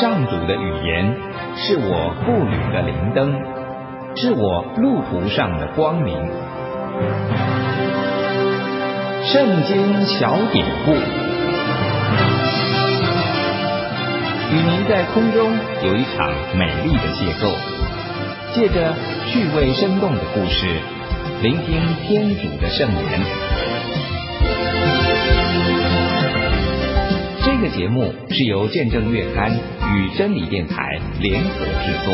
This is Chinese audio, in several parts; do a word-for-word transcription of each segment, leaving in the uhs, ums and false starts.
上主的语言，是我步履的灵灯，是我路途上的光明。圣经小典故，与您在空中有一场美丽的邂逅，借着趣味生动的故事，聆听天主的圣言。这个节目是由见证月刊与真理电台联合制作。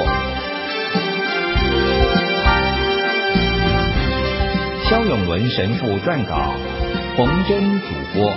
萧永伦神父撰稿，冯真主播。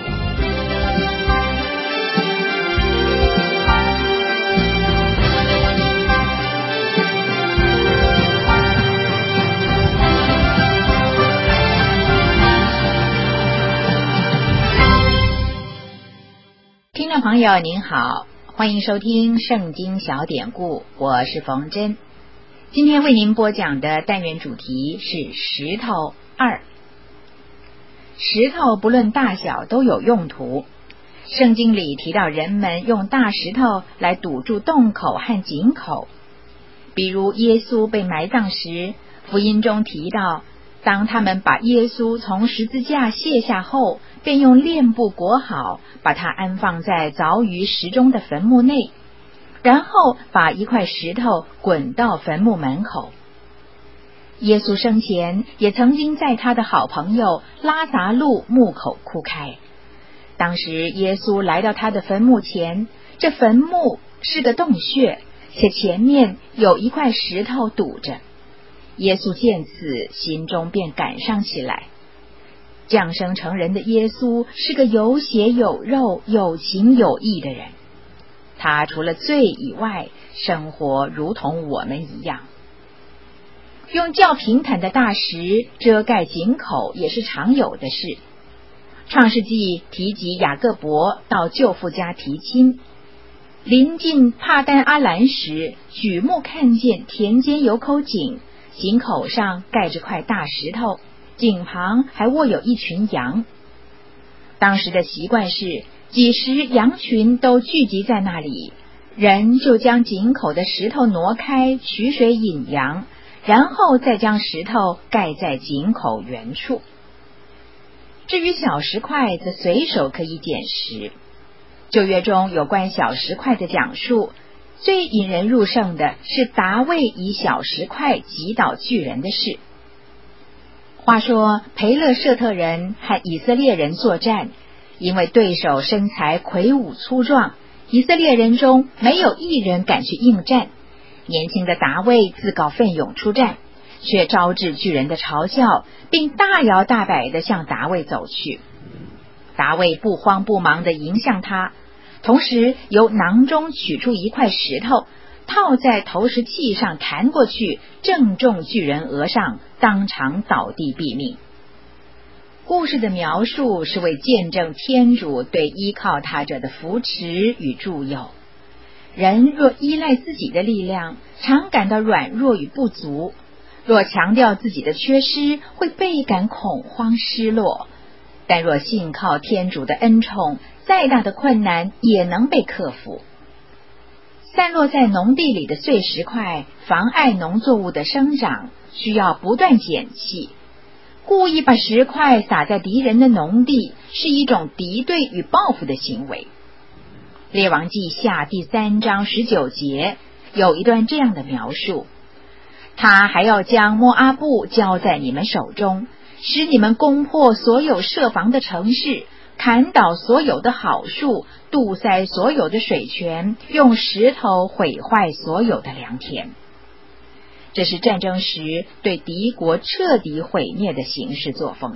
听众朋友您好，欢迎收听圣经小典故，我是冯真。今天为您播讲的单元主题是石头二。石头不论大小都有用途，圣经里提到人们用大石头来堵住洞口和井口，比如耶稣被埋葬时，福音中提到当他们把耶稣从十字架卸下后，便用楝布裹好，把他安放在凿于石中的坟墓内，然后把一块石头滚到坟墓门口。耶稣生前也曾经在他的好朋友拉撒路墓口哭开。当时耶稣来到他的坟墓前，这坟墓是个洞穴，且前面有一块石头堵着。耶稣见此，心中便感伤起来。降生成人的耶稣是个有血有肉、有情有义的人，他除了罪以外，生活如同我们一样。用较平坦的大石遮盖井口也是常有的事。创世纪提及雅各伯到舅父家提亲，临近帕丹阿兰时，举目看见田间有口井，井口上盖着块大石头，井旁还卧有一群羊。当时的习惯是，几十羊群都聚集在那里，人就将井口的石头挪开，取水引羊，然后再将石头盖在井口原处。至于小石块，则随手可以捡拾。旧约中有关小石块的讲述，最引人入胜的是达卫以小石块击倒巨人的事。话说培勒舍特人和以色列人作战，因为对手身材魁梧粗壮，以色列人中没有一人敢去应战。年轻的达卫自告奋勇出战，却招致巨人的嘲笑，并大摇大摆地向达卫走去。达卫不慌不忙地迎向他，同时由囊中取出一块石头，套在投石器上弹过去，正中巨人额上，当场倒地毙命。故事的描述是为见证天主对依靠他者的扶持与助佑。人若依赖自己的力量，常感到软弱与不足；若强调自己的缺失，会倍感恐慌失落。但若信靠天主的恩宠，再大的困难也能被克服。散落在农地里的碎石块妨碍农作物的生长，需要不断捡起。故意把石块撒在敌人的农地，是一种敌对与报复的行为。列王记下第三章十九节有一段这样的描述：他还要将摩阿布交在你们手中，使你们攻破所有设防的城市，砍倒所有的好树，堵塞所有的水泉，用石头毁坏所有的良田。这是战争时对敌国彻底毁灭的行事作风。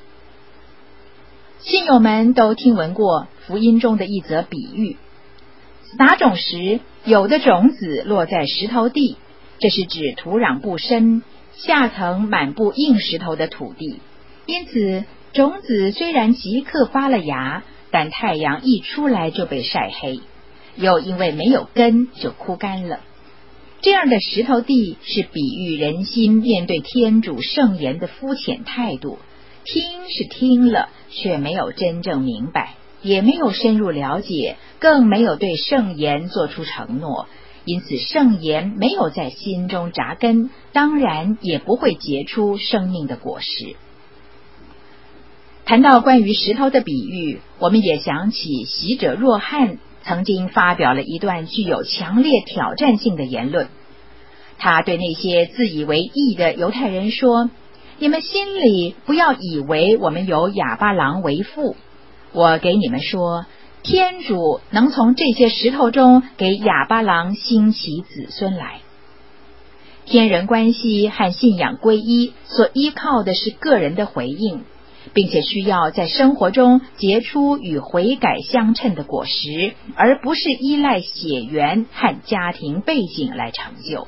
信友们都听闻过福音中的一则比喻，撒种时，有的种子落在石头地，这是指土壤不深，下层满布硬石头的土地，因此种子虽然即刻发了芽，但太阳一出来就被晒黑，又因为没有根就枯干了。这样的石头地是比喻人心面对天主圣言的肤浅态度，听是听了，却没有真正明白， 也没有深入了解，更没有对圣言做出承诺，因此圣言没有在心中扎根，当然也不会结出生命的果实。谈到关于石头的比喻，我们也想起习者若翰曾经发表了一段具有强烈挑战性的言论。他对那些自以为义的犹太人说，你们心里不要以为我们有亚巴郎为父，我给你们说，天主能从这些石头中给亚巴郎兴起子孙来。天人关系和信仰归一所依靠的是个人的回应，并且需要在生活中结出与悔改相称的果实，而不是依赖血缘和家庭背景来成就。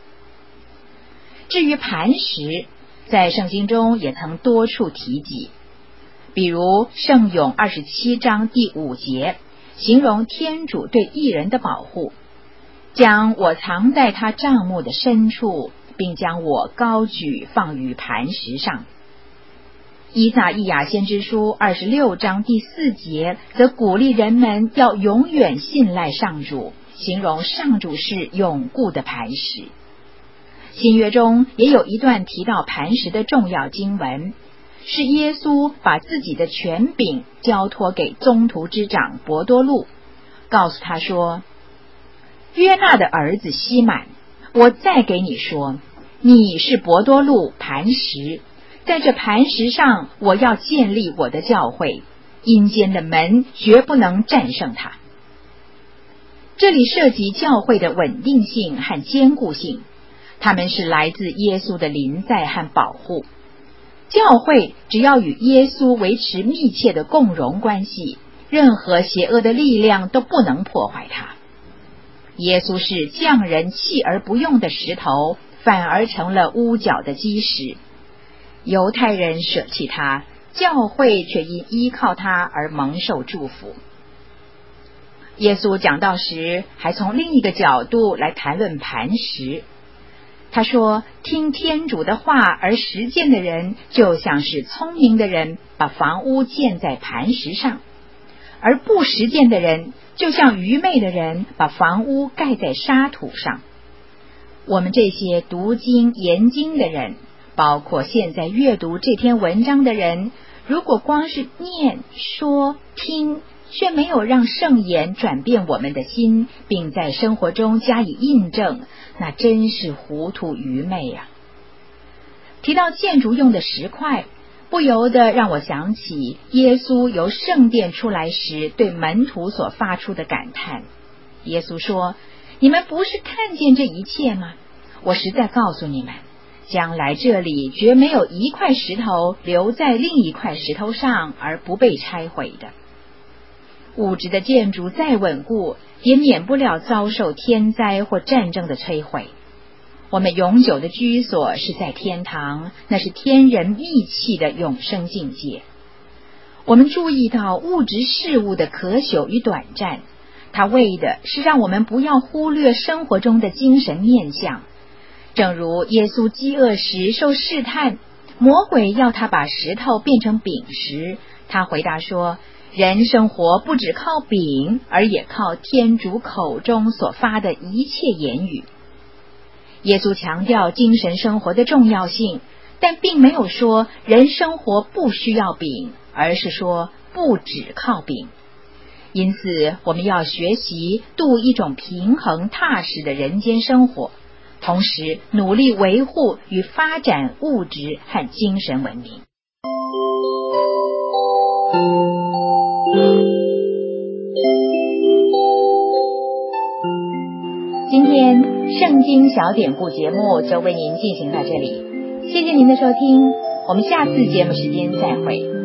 至于磐石，在圣经中也曾多处提及，比如圣咏二十七章第五节，形容天主对义人的保护，将我藏在他帐幕的深处，并将我高举放于磐石上。依撒意亚先知书二十六章第四节则鼓励人们要永远信赖上主，形容上主是永固的磐石。新约中也有一段提到磐石的重要经文，是耶稣把自己的权柄交托给宗徒之长伯多禄，告诉他说，约纳的儿子西满，我再给你说，你是伯多禄磐石，在这磐石上我要建立我的教会，阴间的门绝不能战胜它。这里涉及教会的稳定性和坚固性，他们是来自耶稣的临在和保护。教会只要与耶稣维持密切的共荣关系，任何邪恶的力量都不能破坏它。耶稣是匠人弃而不用的石头，反而成了屋角的基石。犹太人舍弃他，教会却因依靠他而蒙受祝福。耶稣讲道时还从另一个角度来谈论磐石。他说，听天主的话而实践的人，就像是聪明的人把房屋建在磐石上，而不实践的人就像愚昧的人把房屋盖在沙土上。我们这些读经研经的人，包括现在阅读这篇文章的人，如果光是念说听，却没有让圣言转变我们的心，并在生活中加以印证，那真是糊涂愚昧啊。提到建筑用的石块，不由得让我想起耶稣由圣殿出来时对门徒所发出的感叹。耶稣说，你们不是看见这一切吗？我实在告诉你们，将来这里绝没有一块石头留在另一块石头上而不被拆毁的。物质的建筑再稳固，也免不了遭受天灾或战争的摧毁。我们永久的居所是在天堂，那是天人密契的永生境界。我们注意到物质事物的可朽与短暂，它为的是让我们不要忽略生活中的精神面向。正如耶稣饥饿时受试探，魔鬼要他把石头变成饼时，他回答说，人生活不只靠饼，而也靠天主口中所发的一切言语。耶稣强调精神生活的重要性，但并没有说人生活不需要饼，而是说不只靠饼。因此我们要学习度一种平衡踏实的人间生活，同时努力维护与发展物质和精神文明。今天圣经小典故节目就为您进行到这里，谢谢您的收听，我们下次节目时间再会。